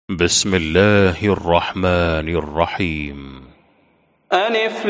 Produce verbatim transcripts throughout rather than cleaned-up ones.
بسم الله الرحمن الرحيم. ألف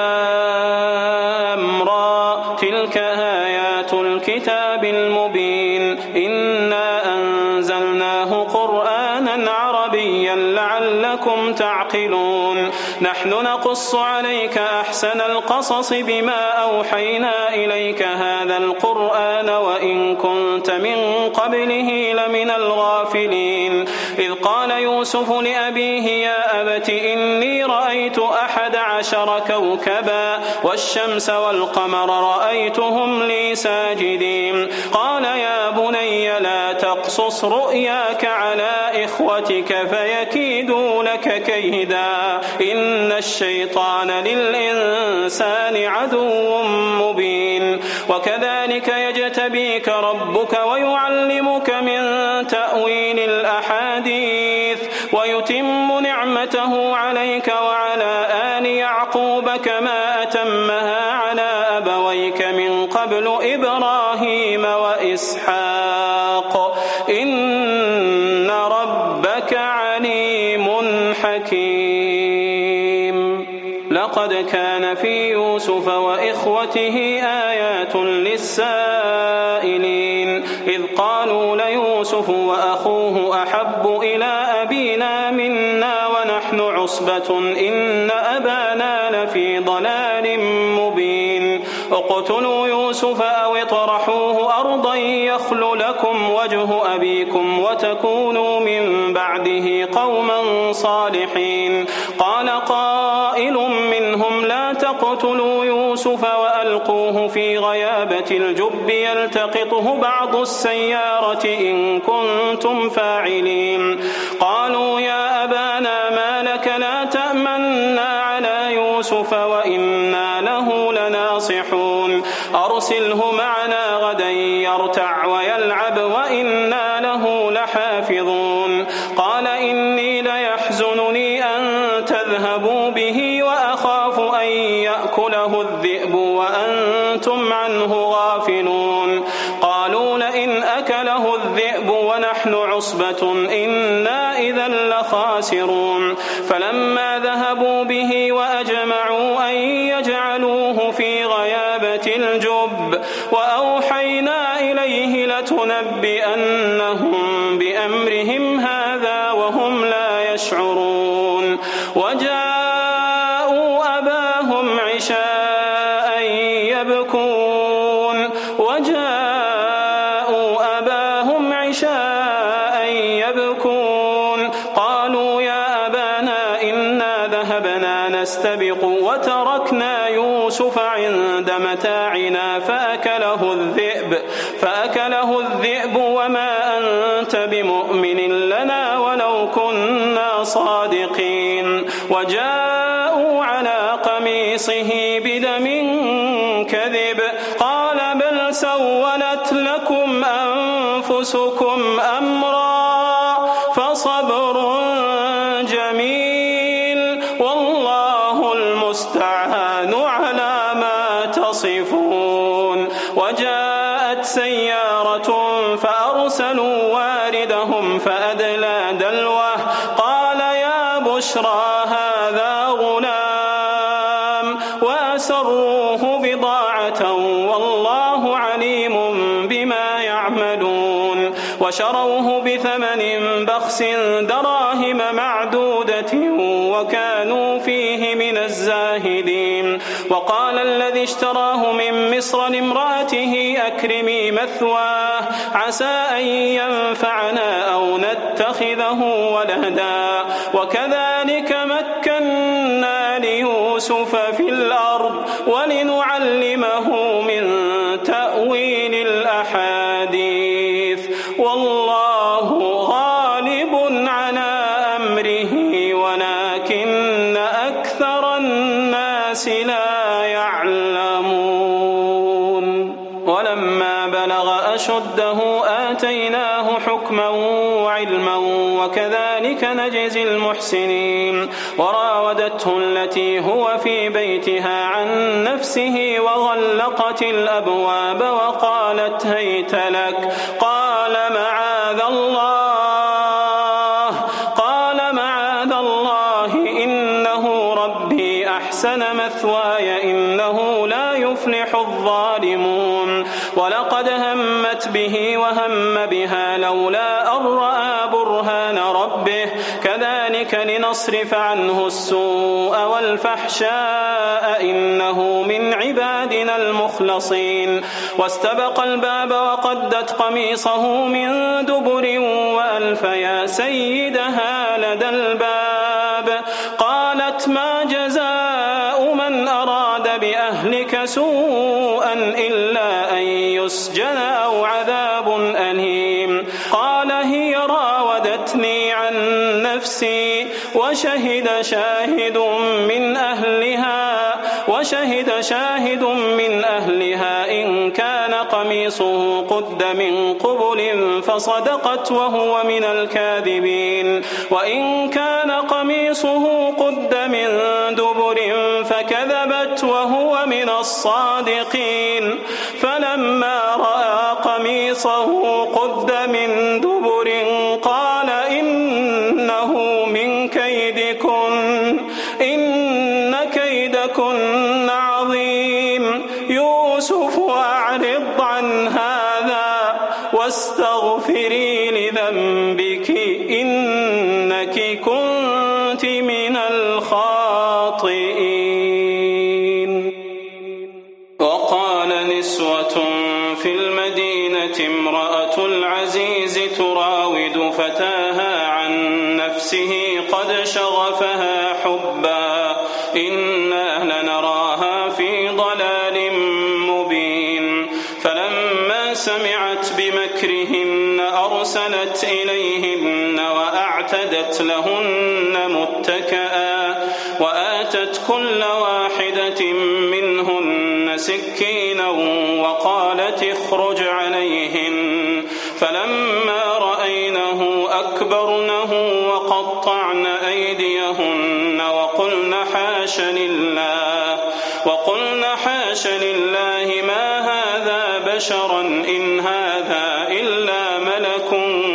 لام را تلك آيات الكتاب المبين إنا أنزلناه قرآنا عربيا لعلكم تعقلون نحن نقص عليك أحسن القصص بما أوحينا إليك هذا القرآن وإن كنت من قبله لمن الغافلين إذ قال يوسف لأبيه يا أبت إني رأيت أحد عشر كوكبا والشمس والقمر رأيتهم لي ساجدين قال يا بني لا تقصص رؤياك على إخوتك فيكيدوا لك كيدا إن الشيطان للإنسان عدو مبين وكذلك يجتبيك ربك ويعلمك من تأويل الأحاديث ويتم نعمته عليك وعلى آل يعقوب كما أتمها على أبويك من قبل إبراهيم وإسحاق إن ربك عليم حكيم لقد كان في يوسف وإخوته آيات للسائلين إذ قالوا ليوسف وأخوه أحب إلى أبينا منا ونحن عصبة إن أبانا لفي ضلال مبين اقتلوا يوسف أو اطرحوه أرضا يخل لكم وجه أبيكم وتكونوا من بعده قوما صالحين قال قائل منهم لا تقتلوا يوسف وألقوه في غيابة الجب يلتقطه بعض السيارة إن كنتم فاعلين قالوا يا أبانا ما لك لا تأمنا على يوسف وإنا له لناصحون أرسله معنا غدا يرتع ويلعب وإنا له لحافظون قال إني ليحزنني أن تذهبوا به وأخاف أن يأكله الذئب وأنتم عنه غافلون قالوا لئن أكله الذئب ونحن عصبة إنا إذا لخاسرون فلما ذهبوا به وأجمعوا أن يجعلوه في غيابة الجب وأوحينا إليه لتنبئنهم بأمرهم هذا وهم لا يشعرون وجاءوا أباهم عشاء يبكون وجاءوا أباهم عشاء يبكون قالوا يا أبانا إنا ذهبنا نستبق وتركنا يوسف عند متاعنا فأكله الذئب فأكله الذئب وما أنت بمؤمن لنا ولو كنا صادقين وجاءوا على قميصه بدم كذب قال بل سولت لكم أنفسكم أمرا فصبر جميل والله المستعان على ما تصفون وجاءت سيارة فأرسلوا واردهم فأدلى دلوه قال يا بشرى هذا غلام وأسروه بضاعة والله عليم بما يعملون وشروه بثمن بخس دراهم معدودة وكانوا فيه من الزاهدين وقال الذي اشتراه من مصر لامرأته أكرمي مثواه عسى أن ينفعنا أو نتخذه ولدا وكذلك مكنا ليوسف في الأرض ولنعلمه من تأويل الأحاديث والله غالب على أمره ولكن أكثر الناس لا يعلمون ولما بلغ أشده آتيناه حكما وعلما وكذلك نجزي المحسنين وراودته التي هو في بيتها عن نفسه وغلقت الأبواب وقالت هيت لك قال معاذ الله قال أحسن مثواي إنه لا يفلح الظالمون ولقد همت به وهم بها لولا أن رأى برهان ربه كذلك لنصرف عنه السوء والفحشاء إنه من عبادنا المخلصين واستبق الباب وقدت قميصه من دبر وألف يا سيدها لدى الباب قالت ما جزاء من أراد بأهلك سوءا إلا أن يسجن أو عذاب أليم قال هي راودتني عن نفسي وشهد شاهد من أهلها وشهد شاهد من أهلها إن كان قميصه قد من قبل فصدقت وهو من الكاذبين وإن كان قميصه قد من دبر فكذبت وهو من الصادقين فلما رأى قميصه قد من دبر قال إنه من كيدكن إن كيدكن عظيم يوسف أعرض عن هذا واستغفري لذنبك إنك كنت من الخاطئين وقال نسوة في المدينة امرأة العزيز تراود فتاها عن نفسه قد شغفها حبا إنا لنراها في ضلال مبين فلما سمعت بمكرهن أرسلت إليهن وأعتدت لهن متكئا وآتت كل واحدة منهن سكينا وقالت اخرج عليهن فلما رأينه أكبرنه وقطعن أيديهن وقلن حاش لله وقلن حاش لله ما هذا بشرا إن هذا إلا ملك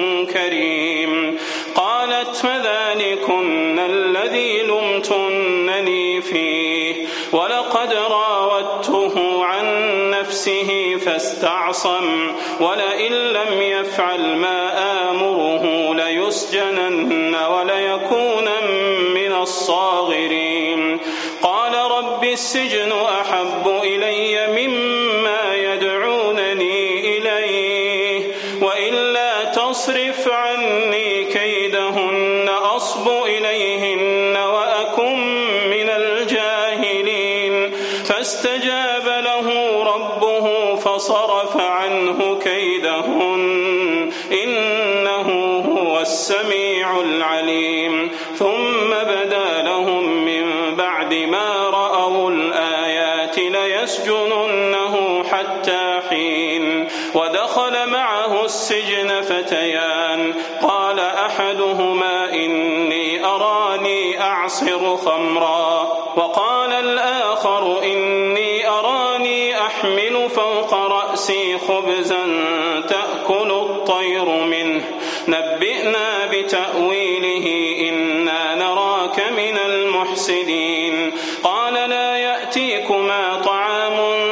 كريم قالت فذلكن الذي لمتنني فيه ولقد راودته عن نفسه فاستعصم ولئن لم يفعل ما آمره ليسجنن وليكونن من الصاغرين قال رب السجن أحب إلي مما يدعونني إليه وإلا تصرف عني كيدهن أصب إليهن وأكن من الجاهلين فاستجاب له ربه فصرف عنه كيدهن إنه هو السميع العليم ثم بدا لهم من بعد ما رأوا الآيات ليسجننه حتى حين ودخل معه السجن فتيان قال أحدهما إني أراني أعصر خمرا وقال الآخر إني أراني أحمل فوق رأسي خبزا تأكل الطير منه نبئنا بتأويله إنا نراك من المحسنين قال لا يأتيكما طعام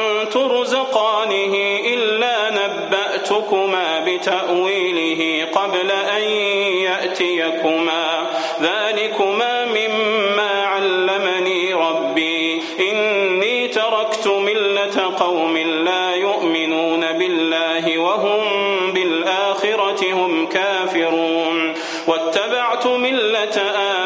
ترزقانه إلا نبأتكما بتأويله قبل أن يأتيكما ذلكما مما علمني ربي إني تركت ملة قوم لا يؤمنون بالله وهم بالآخرة هم كافرون واتبعت ملة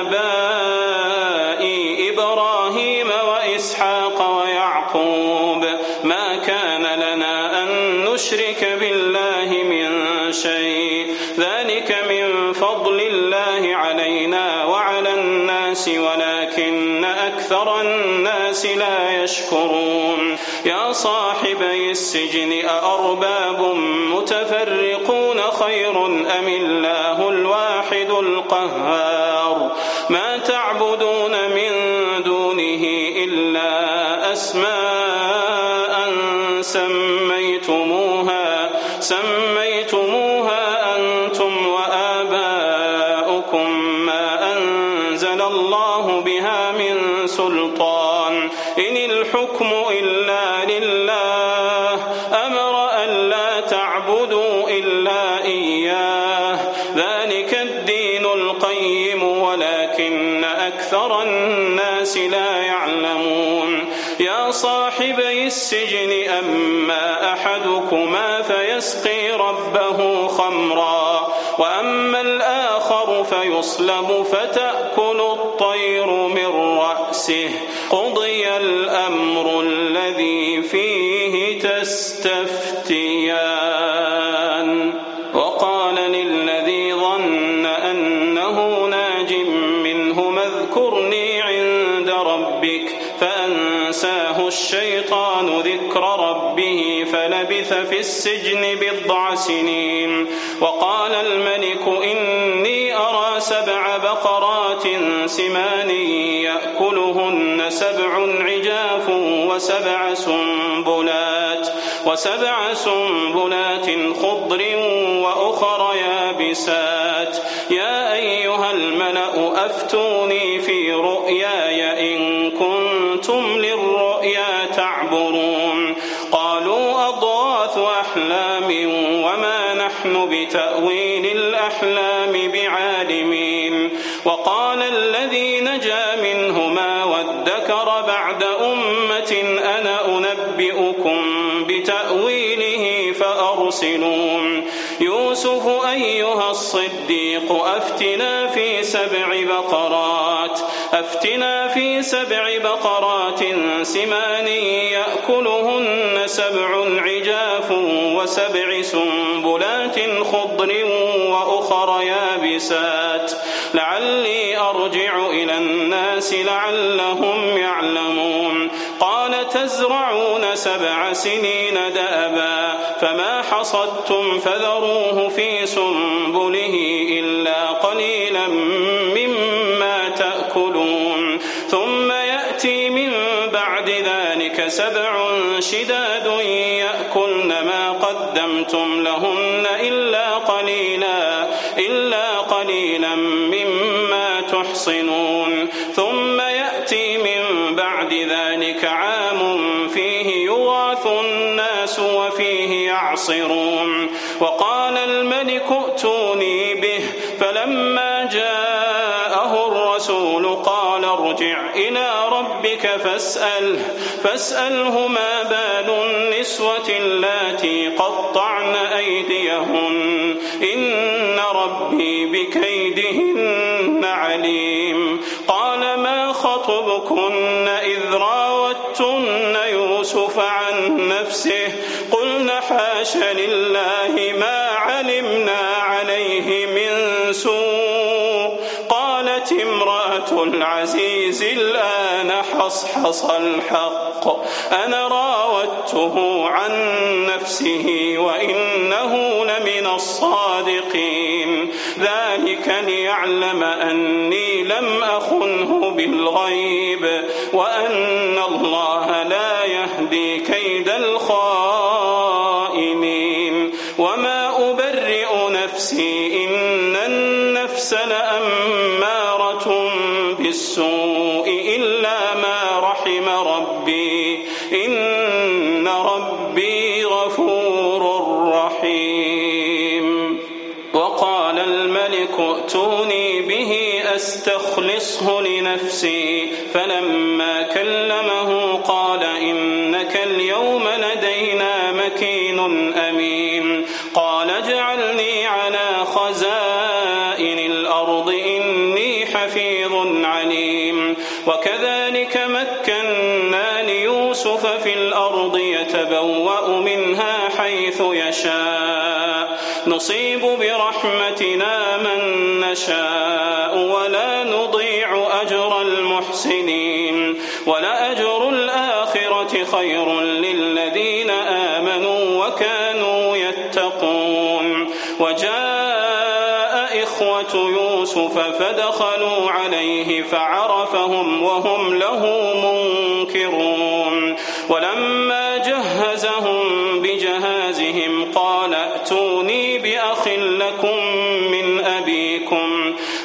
آبائي إبراهيم وإسحاق ويعقوب ما كان لنا أن نشرك بالله من شيء ذلك من فضل الله علينا وعلى الناس ولكن أكثر الناس لا يشكرون يا صاحبي السجن أأرباب متفرقون خير أم الله الواحد القهار ما تعبدون من دونه إلا أسماء سميتموها سميتموها أنتم وآباؤكم ما أنزل أنزل الله بها من سلطان إن الحكم إلا لله أمر ألا تعبدوا إلا إياه ذلك الدين القيم ولكن أكثر الناس لا يعلمون يا صاحبي السجن أما أحدكما فيسقي ربه خمرا وأما الآخر فيصلب فتأكل الطير من رأسه قضي الأمر الذي فيه تستفتيان وقال للذي ظن أنه ناج منهما اذكرني عند ربك فأنساه الشيطان ذكر ربه فلبث في السجن بضع سنين وقال الملك إني أرى سبع بقرات سمان يأكلهن سبع عجاف وسبع سنبلات وسبع سنبلات خضر وأخر يابسات يا أيها الملأ أفتوني في رؤياي إن كنتم للرؤيا تعبرون قالوا أضغاث أحلام وما نحن بتأويل الأحلام بعالمين وقال الذي نجا منهما وادكر بعد أمة أنا أنبئكم بتأويله فأرسلون يوسف أيها الصديق أفتنا في سبع بقرات أفتنا في سبع بقرات سمان يأكلهن سبع عجاف وسبع سنبلات خضر وأخر يابسات لعلي أرجع إلى الناس لعلهم يعلمون قال تزرعون سبع سنين دأبا فما حصدتم فذروه في سنبله إلا قليلا مما تأكلون ثم يأتي من بعد ذلك سبع شداد يأكلن ما قدمتم لهن إلا قليلا إلا قليلا مما تحصنون ثم يأتي من بعد ذلك عام فيه يغاث الناس وفيه يعصرون وقال الملك ائتوني به فلما جاءه الرسول قال ارجع إلى ربك فاسأله فاسأله ما بال النسوة اللاتي قطعن أيديهن إن ربي بكيدهن عليم قال ما خطبكن إذ راوتن يوسف عن نفسه قلنا حاش لله ما علمنا عليه من سوء قالت امرأة العزيز الآن حصحص الحق أنا راودته عن نفسه وإنه لمن الصادقين ذلك ليعلم أني لم أخنه بالغيب وأن الله لا يهدي كيد الخائنين وما أبرئ نفسي إن النفس لأمارة بالسوء إلا ما رحم ربي إن ربي غفور رحيم وقال الملك ائتوني به أستخلصه لنفسي فلما كلمه قال إنك اليوم لدينا مكين أمين قال اجعلني على خزائن الأرض إني حفيظ عليم وكذلك مكنا ليوسف في الأرض يتبوأ منها حيث يشاء نصيب برحمتنا من نشاء ولا نضيع أجر المحسنين ولأجر الآخرة خير للذين آمنوا وكانوا يتقون وجاء إخوة يوسف فدخلوا عليه فعرفهم وهم له منكرون ولما جهزهم بجهازهم قال ائتوني بأخ لكم من أبيكم ألا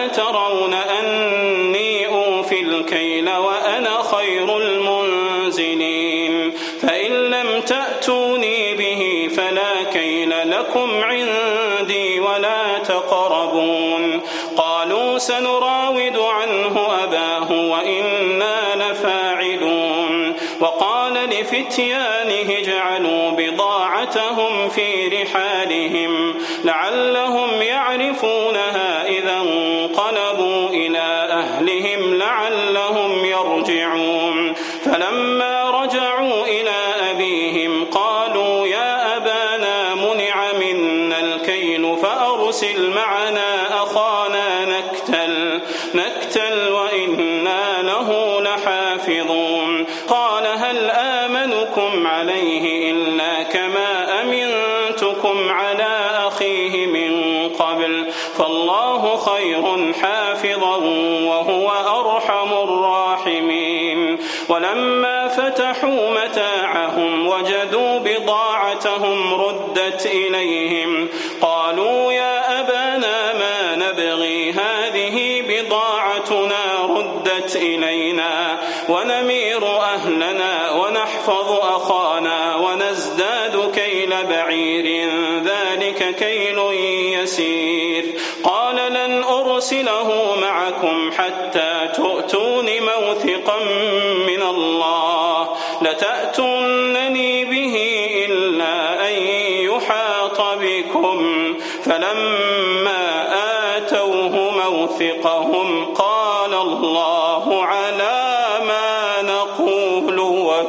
ترون أني أوفي الكيل وأنا خير المنزلين فإن لم تأتوني به فلا كيل لكم عندي ولا تقربون قالوا سنراود عنه أباه وإنا لفاعلون وقال لفتيانه اجعلوا بضاعتهم في رحالهم لعلهم يعرفونها إذا انقلبوا إلى أهلهم لعلهم يرجعون فلما رجعوا إلى أبيهم قالوا يا أبانا منع منا الكيل فأرسل معنا أخانا نكتل نكتل وإنا له لحافظون قال هل آمنكم عليه إلا كما أمنتكم على أخيه من قبل فالله خير حافظا وهو أرحم الراحمين ولما فتحوا متاعهم وجدوا بضاعتهم ردت إليهم قالوا يا أبانا ما نبغي هذه بضاعتنا ردت إلينا ونمير أهلنا ونحفظ أخانا ونزداد كيل بعير ذلك كيل يسير قال لن أرسله معكم حتى تؤتون موثقا من الله لتأتونني به إلا أن يحاط بكم فلما آتوه موثقهم قال الله على ما نقول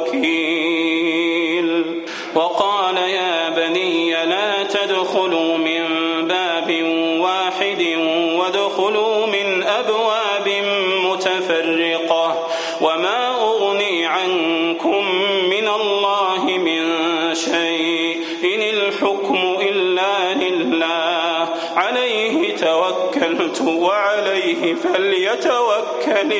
وكيل وقال يا بني لا تدخلوا من باب واحد وادخلوا من أبواب متفرقة وما أغني عنكم من الله من شيء إن الحكم إلا لله عليه توكلت وعليه فليتوكل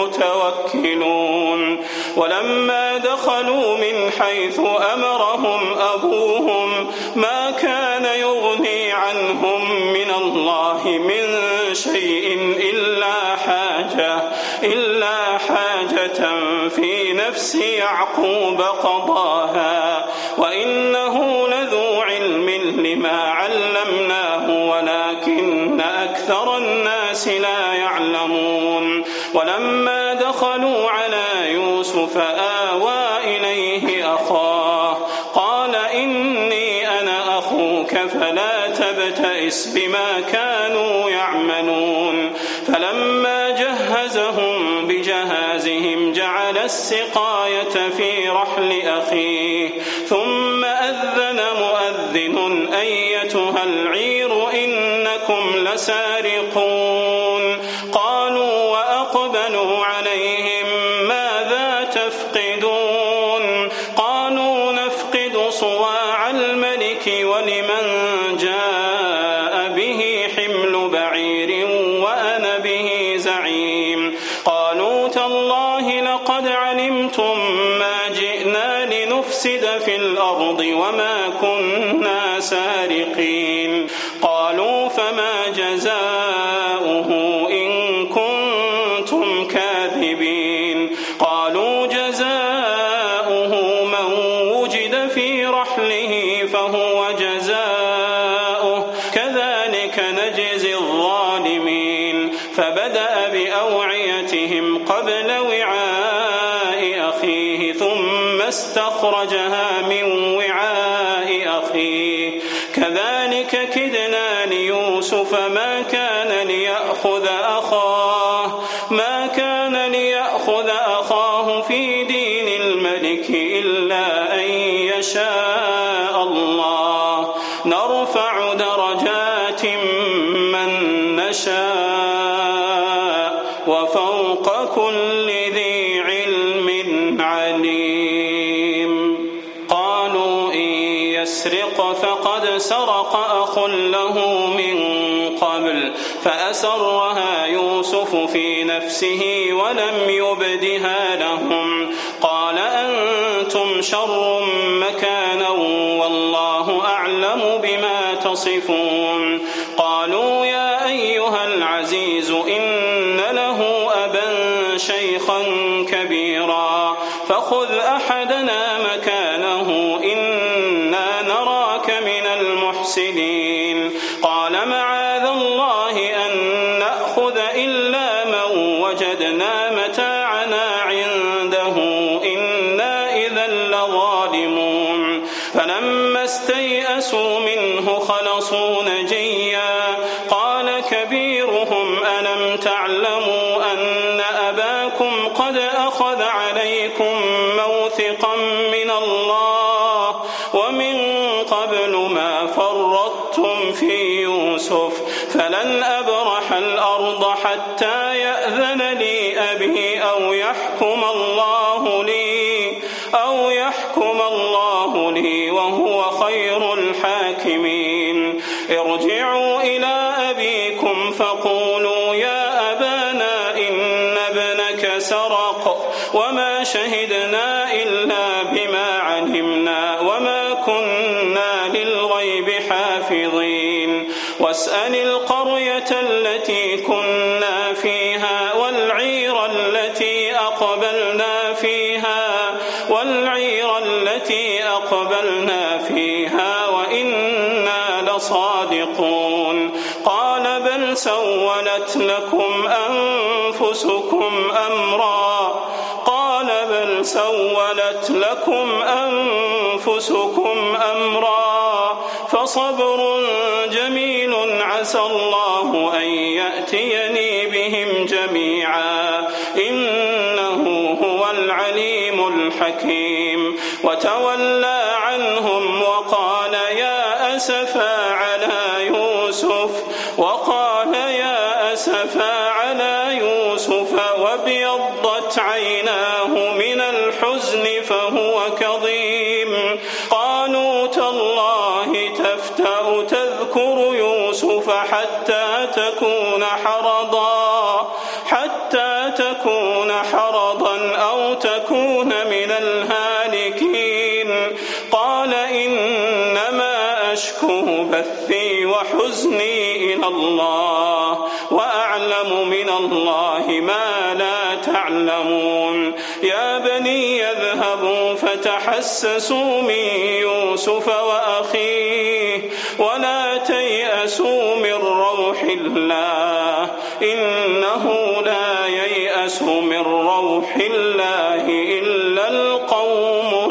المتوكلون ولما دخلوا من حيث أمرهم أبوهم ما كان يغني عنهم من الله من شيء إلا حاجة إلا حاجة في نفس يعقوب قضاها وإنه لذو علم لما علمناه ولكن أكثر الناس لا يعلمون ولما دخلوا على يوسف آوى إليه أخاه قال إني أنا أخوك فلا تبتئس بما كانوا يعملون فلما جهزهم بجهازهم جعل السقاية في رحل أخيه ثم أذن مؤذن أيتها العير إنكم لسارقون قالوا وأقبلوا عليهم ماذا تفقدون قالوا نفقد صواع الملك ولمن جاء به حمل بعير وأنا به زعيم قالوا تالله لقد علمتم ما جئنا لنفسد في الأرض وما كنا سارقين قالوا فما جزاؤه إن كنتم كاذبين قالوا جزاؤه من وجد في رحله فهو جزاؤه كذلك نجزي الظالمين فبدأ بأوعيتهم قبل وعاء أخيه ثم استخرجها من وعاء أخيه كذلك كدنا ليوسف ما كان ليأخذ أخاه ما كان ليأخذ أخاه في دين الملك إلا أن يشاء الله نرفع درجات من نشاء وفوق كل ذي علم عليم قالوا إن يسرق فقد سرق أخ له من قبل فأسرها يوسف في نفسه ولم يبدها لهم قال أنتم شر مكانا والله أعلم بما تصفون قالوا يا أيها العزيز إن شيخا كبيرا فخذ أحدنا مكانه إنا نراك من المحسنين قال معاذ الله أن نأخذ إلا من وجدنا متاعنا عنده إنا إذا لظالمون فلما استيئسوا منه خلصوا نجيا قال كبيرهم ألم تعلموا أن أباكم قد أخذ عليكم موثقا من الله ومن قبل ما فرطتم في يوسف فلن أبرح الأرض حتى يأذن لي أبي أو يحكم الله لي أو يحكم الله لي وهو خير الحاكمين ارجعوا إلى أبيكم فقولوا يا أبانا إن ابنك سرق وما شهدنا إلا بما علمنا وما كنا للغيب حافظين واسأل القرية التي كنا فيها والعير التي أقبلنا فيها والعير التي أقبلنا فيها وإنا لصادقون قال بل سولت لكم أنفسكم أمرا قال بل سولت لكم أنفسكم أمرا فصبر جميل عسى الله أن يأتيني بهم جميعا إنه هو العليم الحكيم وتولى عنهم وقال يا أسفا على يوسف وقال يا أسفا على يوسف وابيضت عيناه من الحزن فهو كظيم قالوا تالله تفتأ تذكر يوسف حتى تكون حرضا حتى تكون حرضا أو تكون من الهالكين قال إنما أشكو بثي وحزني إلى الله وأعلم من الله ما لا تعلمون يا بني يذهبوا فتحسسوا من يوسف وأخيه ولا تيأسوا من روح الله إنه لا ييأس من روح الله إلا القوم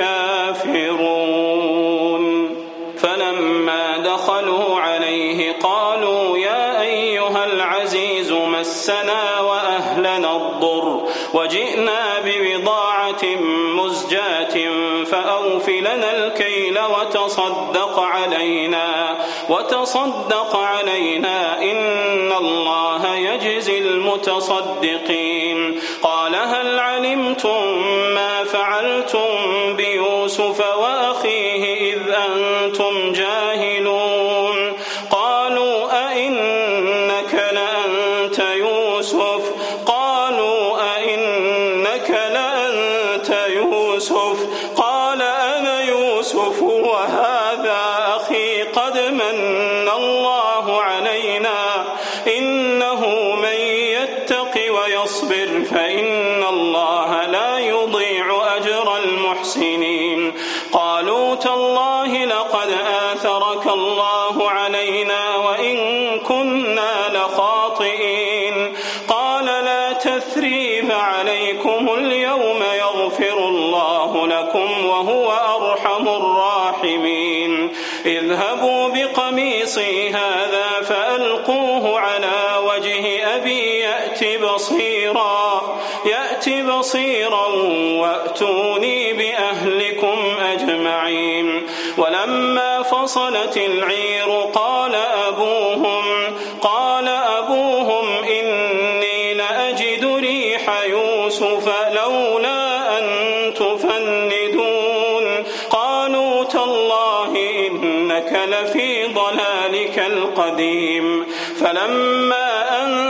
الكافرون فلما دخلوا عليه قالوا يا أيها العزيز مسنا وأهلنا الضر وجئنا ببضاعة مزجاة فأوف لنا الكيل وتصدق علينا وتصدق علينا إن الله يجزي المتصدقين قال هل علمتم ما فعلتم بيوسف وأخيه إذ أنتم جاهلون قالوا أئنك لأنت يوسف قالوا أئنك لأنت يوسف قال أنا يوسف وهذا أخي قد من الله علينا إنه من يتق ويصبر فإن الله لا يضيع أجر المحسنين قالوا تالله لقد آثرك الله علينا وإن كنا لخاطئين قال لا تثريب عليكم اليوم يغفر الله لكم وهو أرحم الراحمين اذهبوا بقميصي هذا فألقوه على وجه أبي يأت بصيرا يأت بصيرا وأتوني بأهلكم أجمعين ولما فصلت العير قال أبوهم قال أبوهم إني لأجد ريح يوسف لولا أن تفندون قالوا تالله إنك لفي ضلالك القديم فلما أن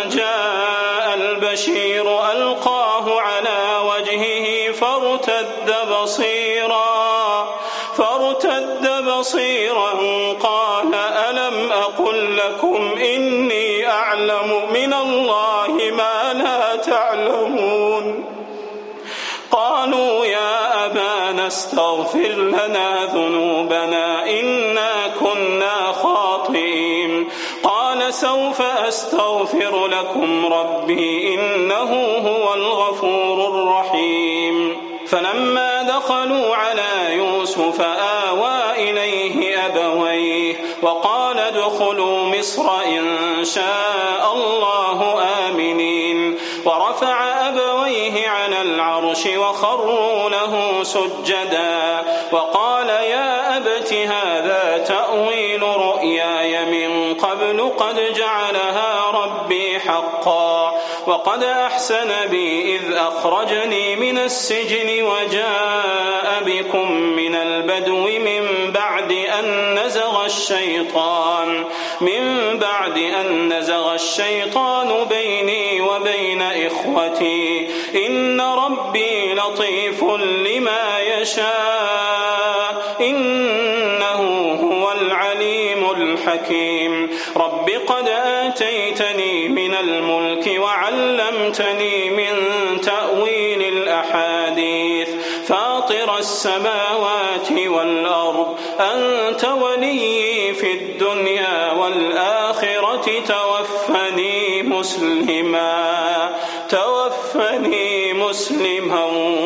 جاء البشير ألقاه على وجهه فارتد بصيرا فارتد بصيرا قال ألم أقل لكم إني أعلم من الله ما لا تعلمون يعلمون. قالوا يا أبانا استغفر لنا ذنوبنا إنا كنا خاطئين. قال سوف أستغفر لكم ربي إنه هو الغفور الرحيم. فلما دخلوا على يوسف آوى إليه أبويه وقال ادخلوا مصر إن شاء الله آمنين. ورفع أبويه على العرش وخروا له سجدا وقال يا أبت هذا تأويل رؤياي من قبل قد جعلها ربي حقا وقد أحسن بي إذ أخرجني من السجن وجاء بكم من البدو من بعد أن نزغ الشيطان من بعد أن نزغ الشيطان بيني وبين إخوتي إن ربي لطيف لما يشاء إنه هو العليم الحكيم. رب قد آتيتني من الملك وعلمتني من تأويل الأحاديث فاطر السماوات والأرض أنت ولي في الدنيا والآخرة توفني مسلما توفني مسلما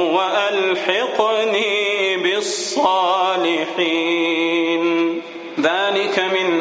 وألحقني بالصالحين. ذلك من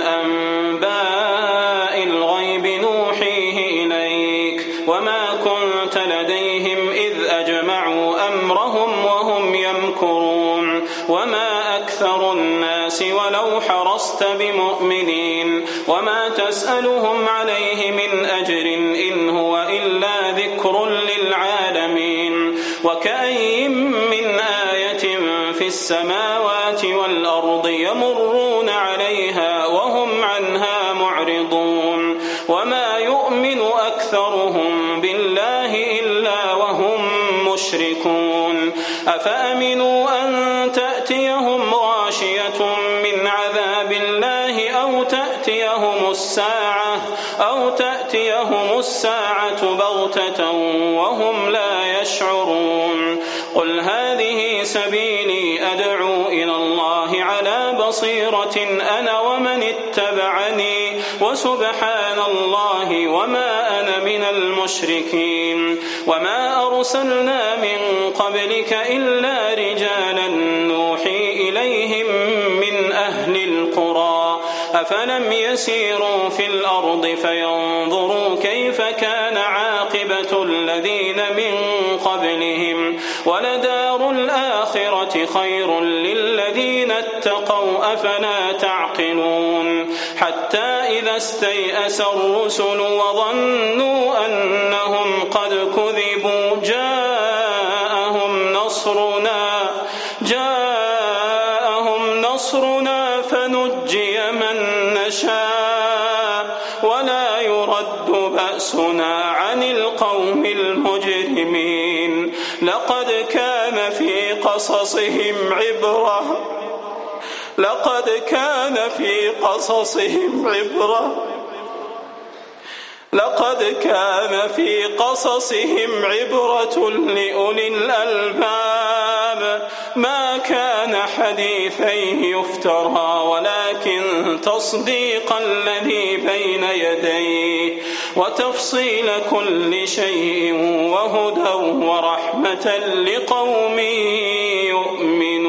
أنباء الغيب نوحيه إليك وما كنت لديهم إذ أجمعوا أمرهم وهم يمكرون. وما أكثر الناس ولو حرصت بمؤمنين وما تسألهم عليه من أجر إن هو إلا ذكر للعالمين. وكأي من آية في السماوات والأرض يمرون عليها وهم عنها معرضون. وما يؤمن أكثرهم بالله إلا وهم مشركون. أفأمنوا أن تأتيهم غاشية من عذاب الله أو تأتيهم الساعة أو تأتيهم الساعة بغتة وهم لا يشعرون. قل هذه سبيلي أدعو إلى الله على بصيرة أنا ومن اتبعني وسبحان الله وما أنا من المشركين. وما أرسلنا من قبلك إلا رجالا نوحي إليهم من أهل القرى أفلم يسيروا في الأرض فينظروا كيف كان عاقبة الذين من قبلهم ولدار الآخرة خير للذين اتقوا أفلا تعقلون. حتى إذا استيأس الرسل وظنوا أنهم قد كذبوا جاءهم نصرنا جاءهم نصرنا فنجي من نشاء ولا يرد بأسنا عن القوم المجرمين. لقد كان في قصصهم عبرة لقد كان في قصصهم عبرة لقد كان في قصصهم عبرة لأولي الألباب ما كان حديثا يفترى ولكن تصديق الذي بين يديه وتفصيل كل شيء وهدى ورحمة لقوم يؤمنون.